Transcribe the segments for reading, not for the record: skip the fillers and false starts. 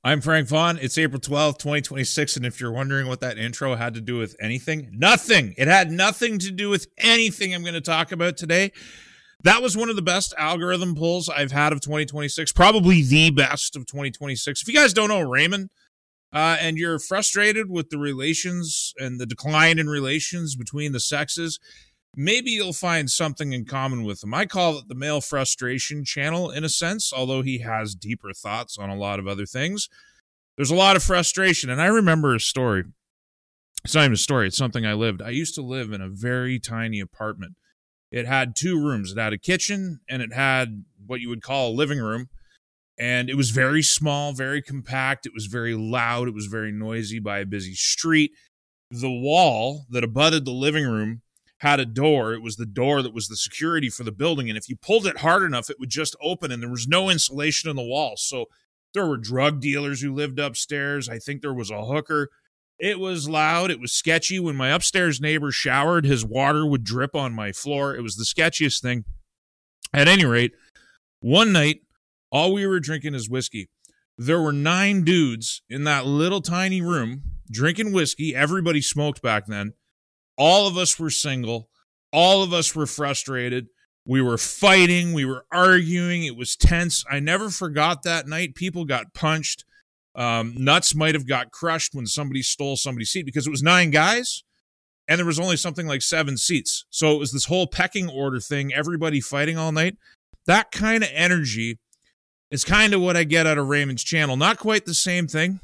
I'm Frank Vaughn. It's April 12th, 2026, and if you're wondering what that intro had to do with anything, nothing. It had nothing to do with anything I'm going to talk about today. That was one of the best algorithm pulls I've had of 2026, probably the best of 2026. If you guys don't know Raymond, and you're frustrated with the relations and the decline in relations between the sexes, maybe you'll find something in common with him. I call it the male frustration channel in a sense, although he has deeper thoughts on a lot of other things. There's a lot of frustration, and I remember a story. It's not even a story. It's something I lived. I used to live in a very tiny apartment. It had 2 rooms. It had a kitchen, and it had what you would call a living room, and it was very small, very compact. It was very loud. It was very noisy by a busy street. The wall that abutted the living room had a door. It was the door that was the security for the building, and if you pulled it hard enough, it would just open, and there was no insulation in the wall. So there were drug dealers who lived upstairs. I think there was a hooker. It was loud. It was sketchy. When my upstairs neighbor showered, his water would drip on my floor. It was the sketchiest thing. At any rate, one night, all we were drinking is whiskey. There were 9 dudes in that little tiny room drinking whiskey. Everybody smoked back then. All of us were single. All of us were frustrated. We were fighting. We were arguing. It was tense. I never forgot that night. People got punched. Nuts might have got crushed when somebody stole somebody's seat because it was 9 guys and there was only something like 7 seats. So it was this whole pecking order thing, everybody fighting all night. That kind of energy is kind of what I get out of Raymond's channel. Not quite the same thing.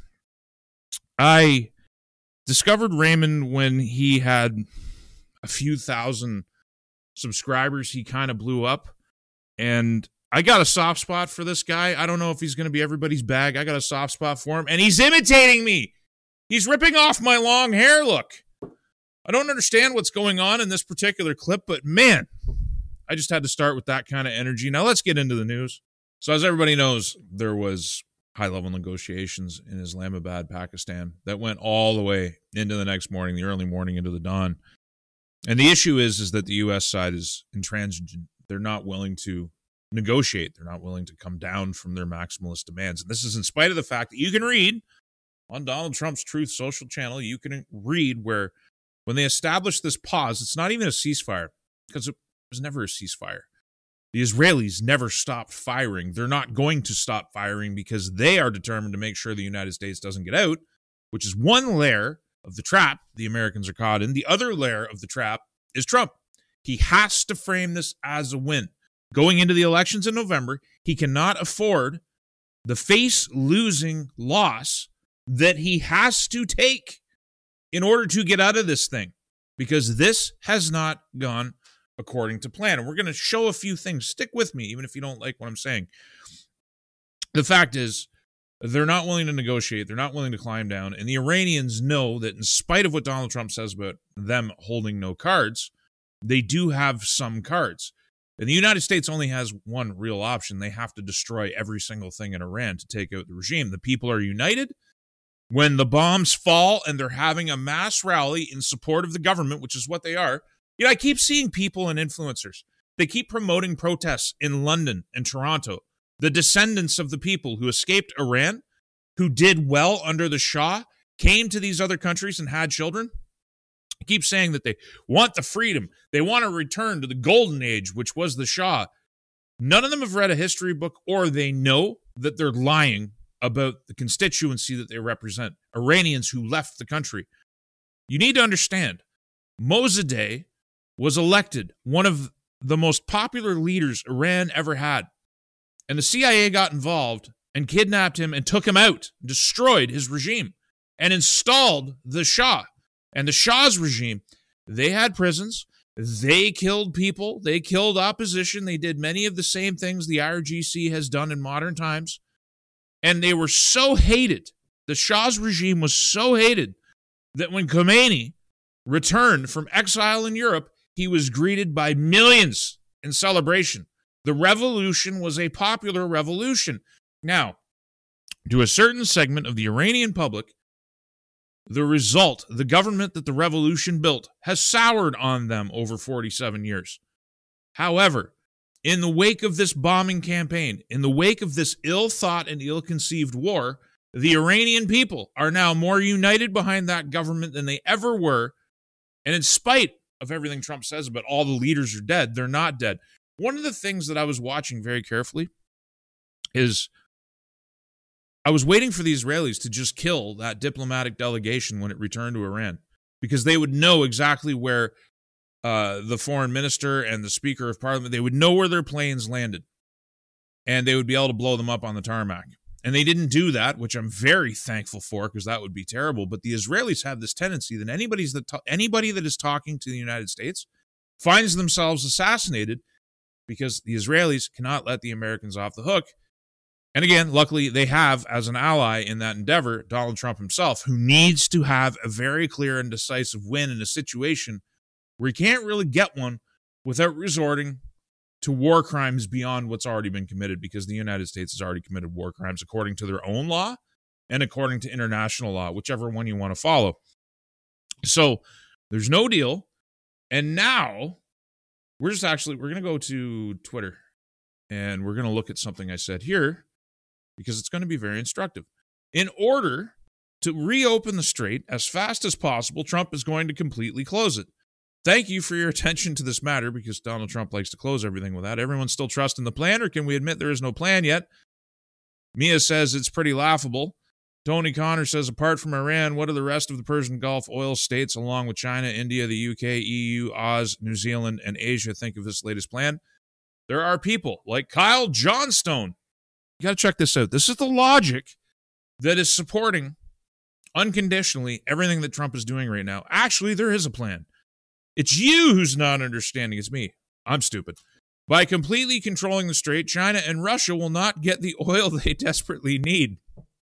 I discovered Raymond when he had a few thousand subscribers. He kind of blew up, and I got a soft spot for this guy. I don't know if he's going to be everybody's bag. I got a soft spot for him, and he's imitating me. He's ripping off my long hair look. I don't understand what's going on in this particular clip, but man, I just had to start with that kind of energy. Now let's get into the news. So as everybody knows, there was high-level negotiations in Islamabad, Pakistan, that went all the way into the next morning, the early morning into the dawn. And the issue is that the U.S. side is intransigent. They're not willing to negotiate. They're not willing to come down from their maximalist demands. And this is in spite of the fact that you can read on Donald Trump's Truth Social channel, you can read where when they established this pause, it's not even a ceasefire because it was never a ceasefire. The Israelis never stopped firing. They're not going to stop firing because they are determined to make sure the United States doesn't get out, which is one layer of the trap the Americans are caught in. The other layer of the trap is Trump. He has to frame this as a win. Going into the elections in November, he cannot afford the face-losing loss that he has to take in order to get out of this thing, because this has not gone according to plan. And we're going to show a few things. Stick with me, even if you don't like what I'm saying. The fact is, they're not willing to negotiate. They're not willing to climb down. And the Iranians know that in spite of what Donald Trump says about them holding no cards, they do have some cards. And the United States only has one real option. They have to destroy every single thing in Iran to take out the regime. The people are united. When the bombs fall and they're having a mass rally in support of the government, which is what they are, you know, I keep seeing people and influencers. They keep promoting protests in London and Toronto. The descendants of the people who escaped Iran, who did well under the Shah, came to these other countries and had children. I keep saying that they want the freedom. They want to return to the golden age, which was the Shah. None of them have read a history book, or they know that they're lying about the constituency that they represent, Iranians who left the country. You need to understand, Mosaddegh was elected one of the most popular leaders Iran ever had. And the CIA got involved and kidnapped him and took him out, destroyed his regime, and installed the Shah. And the Shah's regime, they had prisons, they killed people, they killed opposition, they did many of the same things the IRGC has done in modern times. And they were so hated, the Shah's regime was so hated, that when Khomeini returned from exile in Europe, he was greeted by millions in celebration. The revolution was a popular revolution. Now, to a certain segment of the Iranian public, the result, the government that the revolution built, has soured on them over 47 years. However, in the wake of this bombing campaign, in the wake of this ill-thought and ill-conceived war, The Iranian people are now more united behind that government than they ever were. And in spite of everything Trump says about all the leaders are dead, they're not dead. One of the things that I was watching very carefully is I was waiting for the Israelis to just kill that diplomatic delegation when it returned to Iran, because they would know exactly where the foreign minister and the speaker of parliament, they would know where their planes landed, and they would be able to blow them up on the tarmac. And they didn't do that, which I'm very thankful for, because that would be terrible. But the Israelis have this tendency that anybody that is talking to the United States finds themselves assassinated, because the Israelis cannot let the Americans off the hook. And again, luckily, they have, as an ally in that endeavor, Donald Trump himself, who needs to have a very clear and decisive win in a situation where he can't really get one without resorting to war crimes beyond what's already been committed, because the United States has already committed war crimes according to their own law and according to international law, whichever one you want to follow. So there's no deal. And now we're going to go to Twitter, and we're going to look at something I said here, because it's going to be very instructive. In order to reopen the strait as fast as possible, Trump is going to completely close it. Thank you for your attention to this matter, because Donald Trump likes to close everything with that. Everyone's still trusting the plan, or can we admit there is no plan yet? Mia says it's pretty laughable. Tony Connor says, apart from Iran, what do the rest of the Persian Gulf oil states, along with China, India, the UK, EU, Oz, New Zealand, and Asia, think of this latest plan? There are people like Kyle Johnstone. You got to check this out. This is the logic that is supporting unconditionally everything that Trump is doing right now. Actually, there is a plan. It's you who's not understanding. It's me. I'm stupid. By completely controlling the strait, China and Russia will not get the oil they desperately need.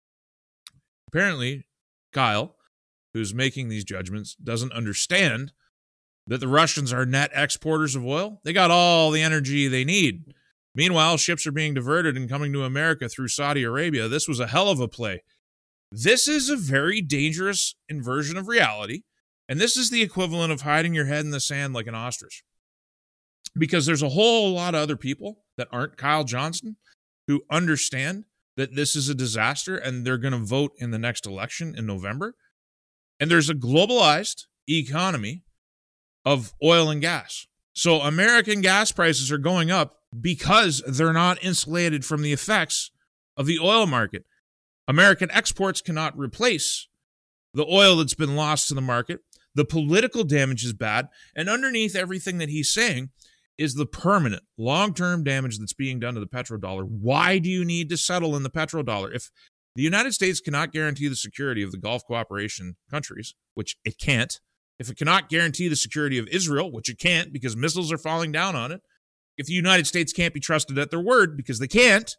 Apparently, Kyle, who's making these judgments, doesn't understand that the Russians are net exporters of oil. They got all the energy they need. Meanwhile, ships are being diverted and coming to America through Saudi Arabia. This was a hell of a play. This is a very dangerous inversion of reality. And this is the equivalent of hiding your head in the sand like an ostrich. Because there's a whole lot of other people that aren't Kyle Johnson who understand that this is a disaster, and they're going to vote in the next election in November. And there's a globalized economy of oil and gas. So American gas prices are going up because they're not insulated from the effects of the oil market. American exports cannot replace the oil that's been lost to the market. The political damage is bad. And underneath everything that he's saying is the permanent, long-term damage that's being done to the petrodollar. Why do you need to settle in the petrodollar? If the United States cannot guarantee the security of the Gulf cooperation countries, which it can't, if it cannot guarantee the security of Israel, which it can't because missiles are falling down on it, if the United States can't be trusted at their word because they can't,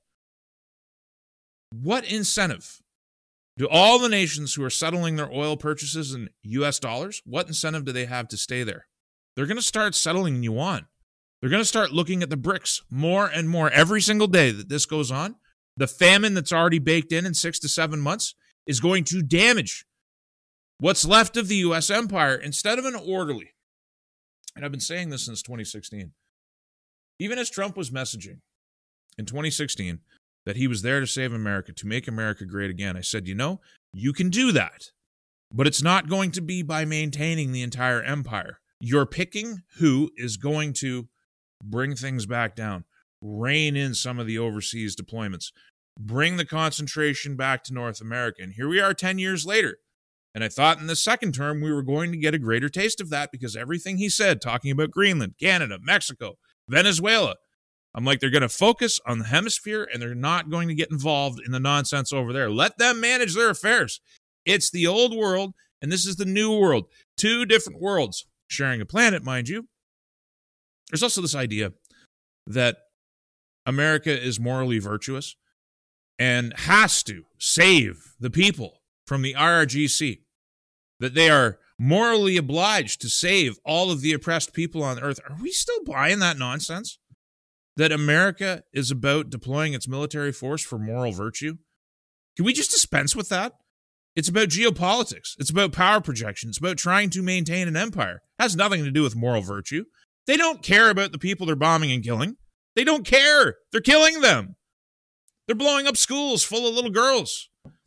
what incentive do all the nations who are settling their oil purchases in U.S. dollars, what incentive do they have to stay there? They're going to start settling in yuan. They're going to start looking at the BRICS more and more every single day that this goes on. The famine that's already baked in 6 to 7 months is going to damage what's left of the U.S. empire instead of an orderly. And I've been saying this since 2016. Even as Trump was messaging in 2016 that he was there to save America, to make America great again, I said, you can do that, but it's not going to be by maintaining the entire empire. You're picking who is going to bring things back down, rein in some of the overseas deployments, bring the concentration back to North America. And here we are 10 years later. And I thought in the second term we were going to get a greater taste of that, because everything he said, talking about Greenland, Canada, Mexico, Venezuela, I'm like, they're going to focus on the hemisphere and they're not going to get involved in the nonsense over there. Let them manage their affairs. It's the old world and this is the new world. Two different worlds sharing a planet, mind you. There's also this idea that America is morally virtuous and has to save the people from the IRGC, that they are morally obliged to save all of the oppressed people on earth. Are we still buying that nonsense? That America is about deploying its military force for moral virtue? Can we just dispense with that? It's about geopolitics. It's about power projection. It's about trying to maintain an empire. It has nothing to do with moral virtue. They don't care about the people they're bombing and killing. They don't care. They're killing them. They're blowing up schools full of little girls.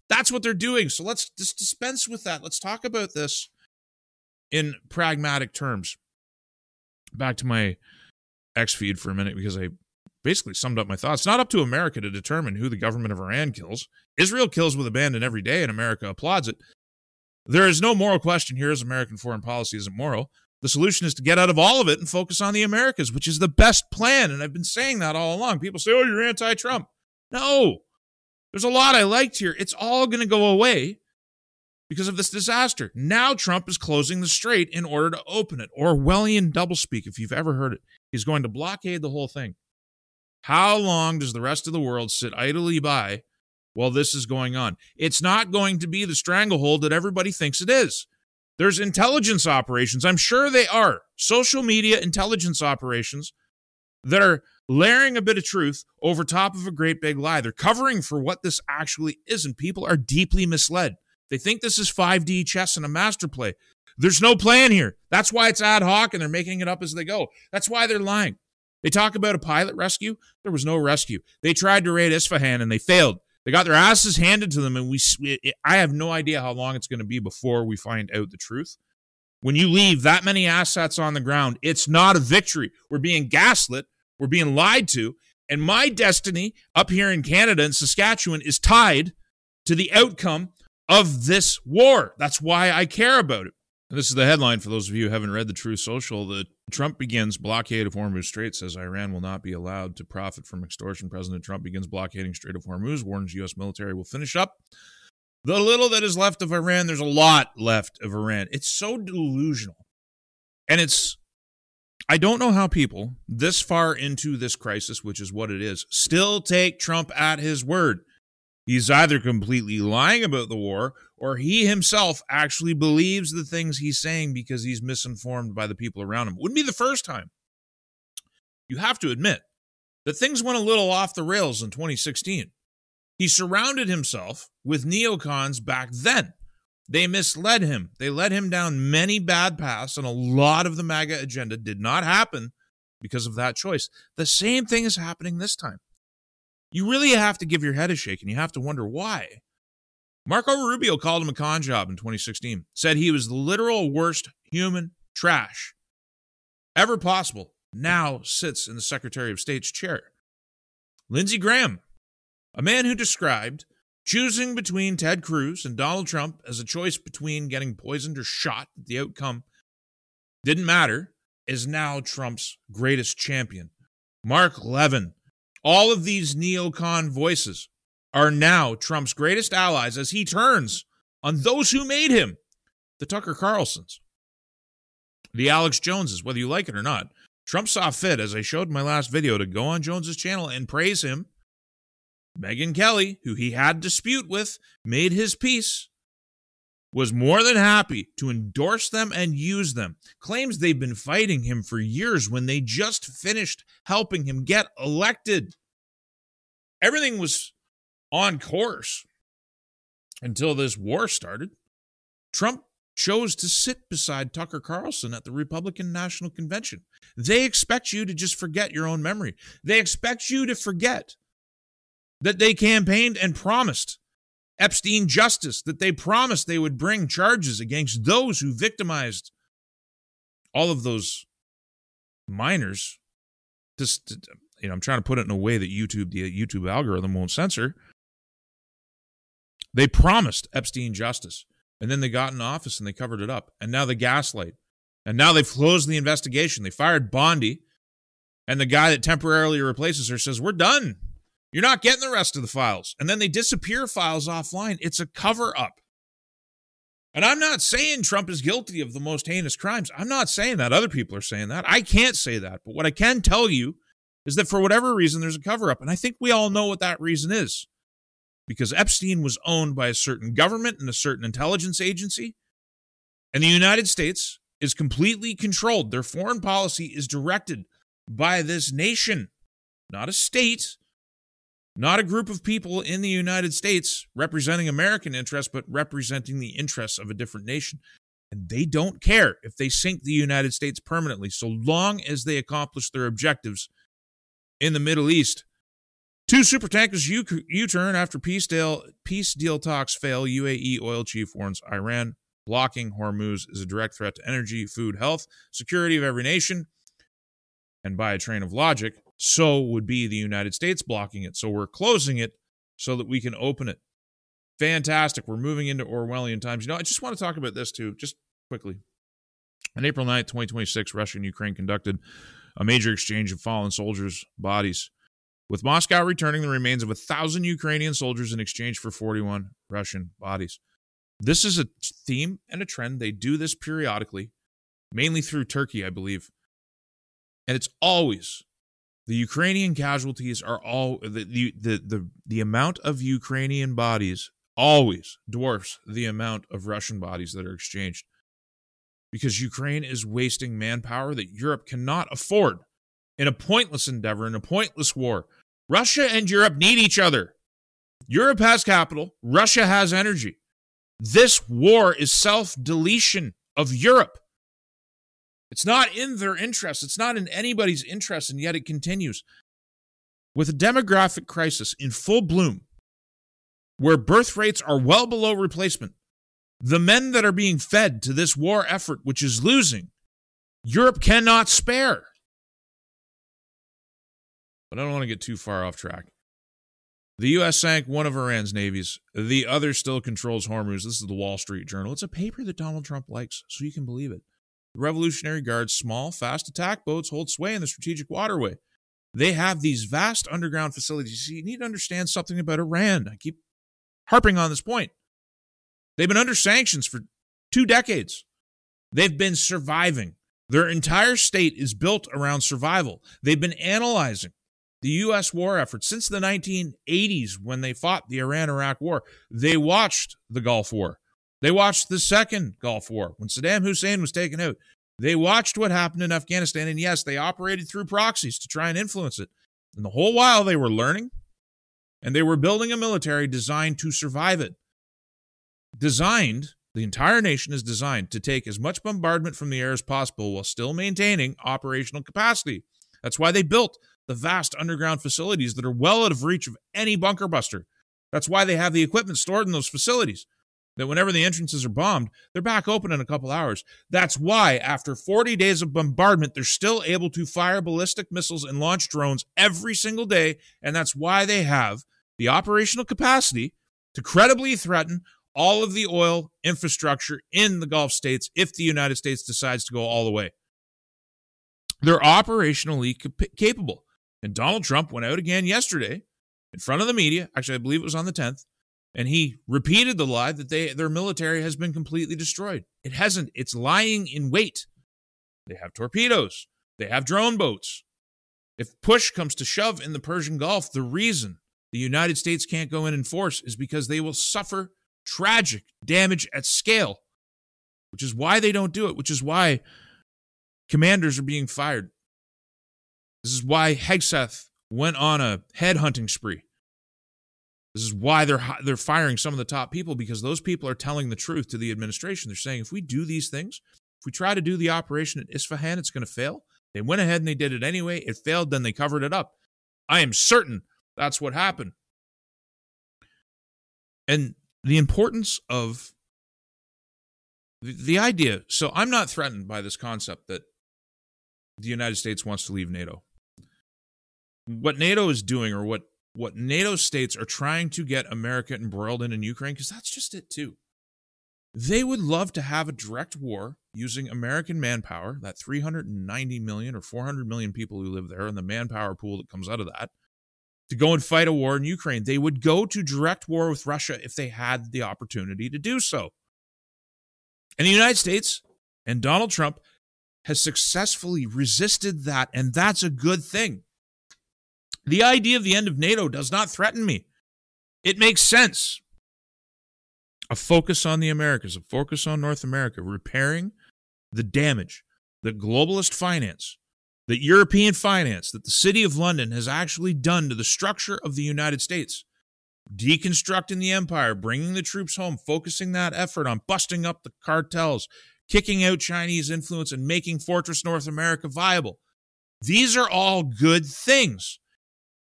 That's what they're doing. So let's just dispense with that. Let's talk about this in pragmatic terms. Back to my X feed for a minute, because I basically summed up my thoughts. It's not up to America to determine who the government of Iran kills. Israel kills with abandon every day, and America applauds it. There is no moral question here, as American foreign policy isn't moral. The solution is to get out of all of it and focus on the Americas, which is the best plan. And I've been saying that all along. People say, oh, you're anti-Trump. No, there's a lot I liked here. It's all going to go away because of this disaster. Now Trump is closing the strait in order to open it. Orwellian doublespeak, if you've ever heard it. He's going to blockade the whole thing. How long does the rest of the world sit idly by while this is going on? It's not going to be the stranglehold that everybody thinks it is. There's intelligence operations. I'm sure they are. Social media intelligence operations that are layering a bit of truth over top of a great big lie. They're covering for what this actually is, and people are deeply misled. They think this is 5D chess and a master play. There's no plan here. That's why it's ad hoc, and they're making it up as they go. That's why they're lying. They talk about a pilot rescue. There was no rescue. They tried to raid Isfahan, and they failed. They got their asses handed to them, and I have no idea how long it's going to be before we find out the truth. When you leave that many assets on the ground, it's not a victory. We're being gaslit. We're being lied to. And my destiny up here in Canada and Saskatchewan is tied to the outcome of this war. That's why I care about it. This is the headline for those of you who haven't read the Truth Social. The Trump begins blockade of Hormuz Strait, says Iran will not be allowed to profit from extortion. President Trump begins blockading Strait of Hormuz, warns U.S. military will finish up the little that is left of Iran. There's a lot left of Iran. It's so delusional. And I don't know how people this far into this crisis, which is what it is, still take Trump at his word. He's either completely lying about the war, or he himself actually believes the things he's saying because he's misinformed by the people around him. Wouldn't be the first time. You have to admit that things went a little off the rails in 2016. He surrounded himself with neocons back then. They misled him. They led him down many bad paths, and a lot of the MAGA agenda did not happen because of that choice. The same thing is happening this time. You really have to give your head a shake, and you have to wonder why. Marco Rubio called him a con job in 2016, said he was the literal worst human trash ever possible, now sits in the Secretary of State's chair. Lindsey Graham, a man who described choosing between Ted Cruz and Donald Trump as a choice between getting poisoned or shot, the outcome didn't matter, is now Trump's greatest champion. Mark Levin. All of these neocon voices are now Trump's greatest allies as he turns on those who made him, the Tucker Carlsons, the Alex Joneses, whether you like it or not. Trump saw fit, as I showed in my last video, to go on Jones's channel and praise him. Megyn Kelly, who he had a dispute with, made his peace, was more than happy to endorse them and use them. Claims they've been fighting him for years when they just finished helping him get elected. Everything was on course until this war started. Trump chose to sit beside Tucker Carlson at the Republican National Convention. They expect you to just forget your own memory. They expect you to forget that they campaigned and promised Epstein justice, that they promised they would bring charges against those who victimized all of those minors. I'm trying to put it in a way that the YouTube algorithm won't censor. They promised Epstein justice, and then they got in office and they covered it up. And now they gaslight. And now they've closed the investigation. They fired Bondi, and the guy that temporarily replaces her says, we're done. You're not getting the rest of the files. And then they disappear files offline. It's a cover-up. And I'm not saying Trump is guilty of the most heinous crimes. I'm not saying that. Other people are saying that. I can't say that. But what I can tell you is that for whatever reason, there's a cover-up. And I think we all know what that reason is. Because Epstein was owned by a certain government and a certain intelligence agency. And the United States is completely controlled. Their foreign policy is directed by this nation, not a state. Not a group of people in the United States representing American interests, but representing the interests of a different nation. And they don't care if they sink the United States permanently, so long as they accomplish their objectives in the Middle East. Two supertankers U-turn after peace deal talks fail. UAE oil chief warns Iran blocking Hormuz is a direct threat to energy, food, health, security of every nation. And by a train of logic, so would be the United States blocking it. So we're closing it so that we can open it. Fantastic. We're moving into Orwellian times. You know, I just want to talk about this too, just quickly. On April 9th, 2026, Russia and Ukraine conducted a major exchange of fallen soldiers' bodies, with Moscow returning the remains of 1,000 Ukrainian soldiers in exchange for 41 Russian bodies. This is a theme and a trend. They do this periodically, mainly through Turkey, I believe. And it's always the Ukrainian casualties are all the amount of Ukrainian bodies always dwarfs the amount of Russian bodies that are exchanged, because Ukraine is wasting manpower that Europe cannot afford in a pointless endeavor, in a pointless war. Russia and Europe need each other. Europe has capital. Russia has energy. This war is self-deletion of Europe. It's not in their interest. It's not in anybody's interest, and yet it continues. With a demographic crisis in full bloom, where birth rates are well below replacement, the men that are being fed to this war effort, which is losing, Europe cannot spare. But I don't want to get too far off track. The U.S. sank one of Iran's navies. The other still controls Hormuz. This is the Wall Street Journal. It's a paper that Donald Trump likes, so you can believe it. The Revolutionary Guard's small, fast attack boats hold sway in the strategic waterway. They have these vast underground facilities. You need to understand something about Iran. I keep harping on this point. They've been under sanctions for 2 decades. They've been surviving. Their entire state is built around survival. They've been analyzing the U.S. war effort since the 1980s when they fought the Iran-Iraq war. They watched the Gulf War. They watched the second Gulf War when Saddam Hussein was taken out. They watched what happened in Afghanistan, and yes, they operated through proxies to try and influence it. And the whole while they were learning, and they were building a military designed to survive it. The entire nation is designed to take as much bombardment from the air as possible while still maintaining operational capacity. That's why they built the vast underground facilities that are well out of reach of any bunker buster. That's why they have the equipment stored in those facilities, that whenever the entrances are bombed, they're back open in a couple hours. That's why, after 40 days of bombardment, they're still able to fire ballistic missiles and launch drones every single day, and that's why they have the operational capacity to credibly threaten all of the oil infrastructure in the Gulf states if the United States decides to go all the way. They're operationally capable. And Donald Trump went out again yesterday in front of the media. Actually, I believe it was on the 10th. And he repeated the lie that their military has been completely destroyed. It hasn't. It's lying in wait. They have torpedoes. They have drone boats. If push comes to shove in the Persian Gulf, the reason the United States can't go in and force is because they will suffer tragic damage at scale, which is why they don't do it, which is why commanders are being fired. This is why Hegseth went on a headhunting spree. This is why they're firing some of the top people, because those people are telling the truth to the administration. They're saying, if we do these things, if we try to do the operation at Isfahan, it's going to fail. They went ahead and they did it anyway. It failed, then they covered it up. I am certain that's what happened. And the importance of the idea. So I'm not threatened by this concept that the United States wants to leave NATO. What NATO is doing, or what NATO states are trying to get America embroiled in Ukraine, because that's just it too. They would love to have a direct war using American manpower, that 390 million or 400 million people who live there, and the manpower pool that comes out of that, to go and fight a war in Ukraine. They would go to direct war with Russia if they had the opportunity to do so. And the United States and Donald Trump has successfully resisted that, and that's a good thing. The idea of the end of NATO does not threaten me. It makes sense. A focus on the Americas, a focus on North America, repairing the damage that globalist finance, that European finance, that the City of London has actually done to the structure of the United States. Deconstructing the empire, bringing the troops home, focusing that effort on busting up the cartels, kicking out Chinese influence, and making Fortress North America viable. These are all good things.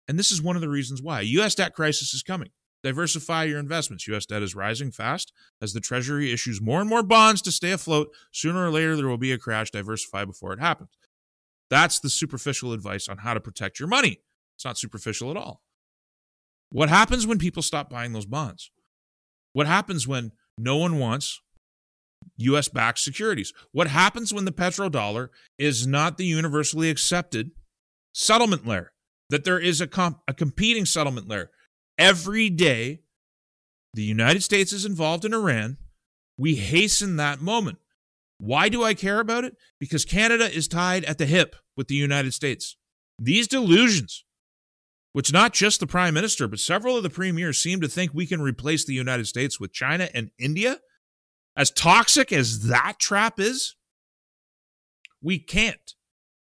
And this is one of the reasons why. A U.S. debt crisis is coming. Diversify your investments. U.S. debt is rising fast. As the Treasury issues more and more bonds to stay afloat, sooner or later there will be a crash. Diversify before it happens. That's the superficial advice on how to protect your money. It's not superficial at all. What happens when people stop buying those bonds? What happens when no one wants U.S.-backed securities? What happens when the petrodollar is not the universally accepted settlement layer? That there is a competing settlement layer. Every day the United States is involved in Iran, we hasten that moment. Why do I care about it? Because Canada is tied at the hip with the United States. These delusions, which not just the Prime Minister, but several of the premiers seem to think we can replace the United States with China and India, as toxic as that trap is, we can't.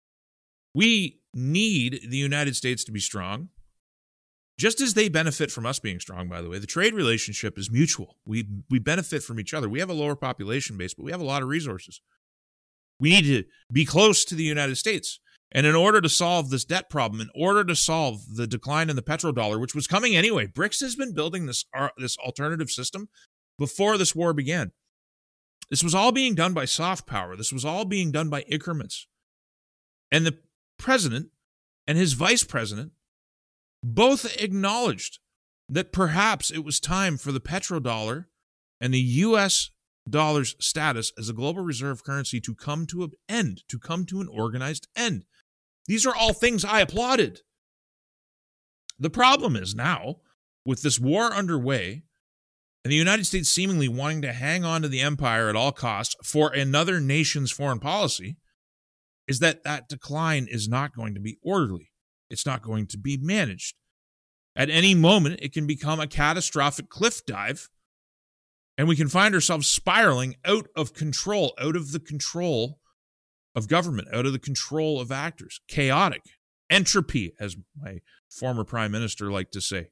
We need the United States to be strong. Just as they benefit from us being strong, by the way, the trade relationship is mutual. We benefit from each other. We have a lower population base, but we have a lot of resources. We need to be close to the United States. And in order to solve this debt problem, in order to solve the decline in the petrodollar, which was coming anyway, BRICS has been building this alternative system before this war began. This was all being done by soft power. This was all being done by increments. And the president and his vice president both acknowledged that perhaps it was time for the petrodollar and the U.S. dollar's status as a global reserve currency to come to an end, to come to an organized end. These are all things I applauded. The problem is now, with this war underway, and the United States seemingly wanting to hang on to the empire at all costs for another nation's foreign policy, is that decline is not going to be orderly. It's not going to be managed. At any moment, it can become a catastrophic cliff dive, and we can find ourselves spiraling out of control, out of the control of government, out of the control of actors. Chaotic. Entropy, as my former prime minister liked to say.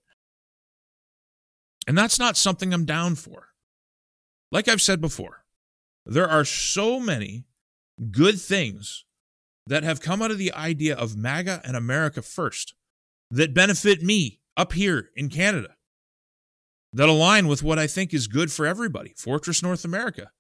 And that's not something I'm down for. Like I've said before, there are so many good things that have come out of the idea of MAGA and America First that benefit me up here in Canada, that align with what I think is good for everybody. Fortress North America.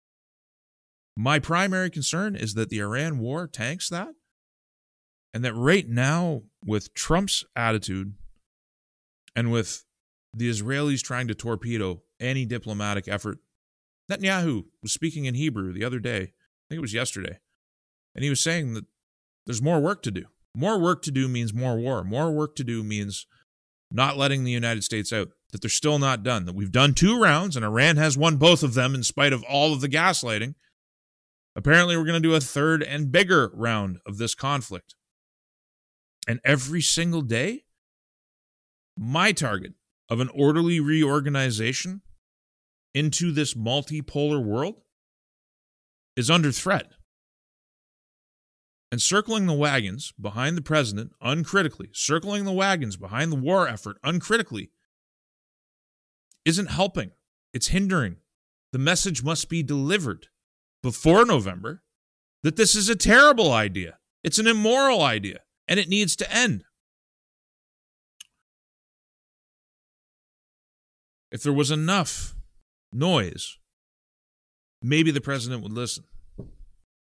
My primary concern is that the Iran war tanks that, and that right now, with Trump's attitude and with the Israelis trying to torpedo any diplomatic effort, Netanyahu was speaking in Hebrew the other day, I think it was yesterday, and he was saying that there's more work to do. More work to do means more war. More work to do means not letting the United States out, that they're still not done, that we've done 2 rounds and Iran has won both of them in spite of all of the gaslighting. Apparently, we're going to do a 3rd and bigger round of this conflict. And every single day, my target of an orderly reorganization into this multipolar world is under threat. And circling the wagons behind the president uncritically, circling the wagons behind the war effort uncritically, isn't helping. It's hindering. The message must be delivered before November that this is a terrible idea. It's an immoral idea, and it needs to end. If there was enough noise, maybe the president would listen.